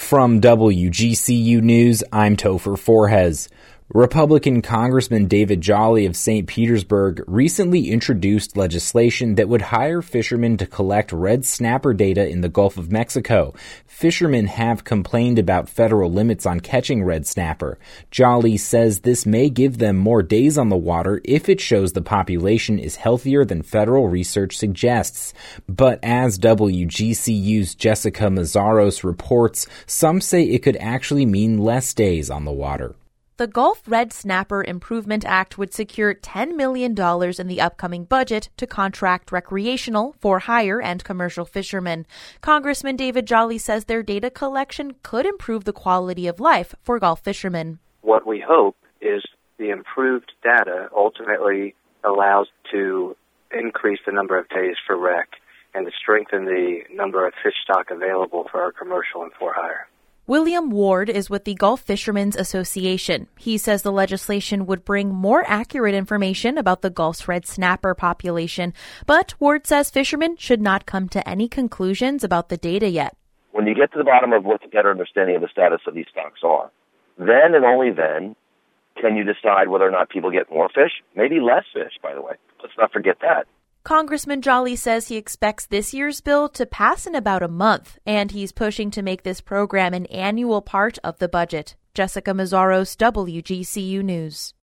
From WGCU News, I'm Topher Forhes. Republican Congressman David Jolly of St. Petersburg recently introduced legislation that would hire fishermen to collect red snapper data in the Gulf of Mexico. Fishermen have complained about federal limits on catching red snapper. Jolly says this may give them more days on the water if it shows the population is healthier than federal research suggests. But as WGCU's Jessica Mazzaros reports, some say it could actually mean less days on the water. The Gulf Red Snapper Improvement Act would secure $10 million in the upcoming budget to contract recreational, for-hire, and commercial fishermen. Congressman David Jolly says their data collection could improve the quality of life for Gulf fishermen. What we hope is the improved data ultimately allows to increase the number of days for rec and to strengthen the number of fish stock available for our commercial and for-hire. William Ward is with the Gulf Fishermen's Association. He says the legislation would bring more accurate information about the Gulf's red snapper population, but Ward says fishermen should not come to any conclusions about the data yet. When you get to the bottom of what the better understanding of the status of these stocks are, then and only then can you decide whether or not people get more fish, maybe less fish, by the way. Let's not forget that. Congressman Jolly says he expects this year's bill to pass in about a month, and he's pushing to make this program an annual part of the budget. Jessica Mazzaros, WGCU News.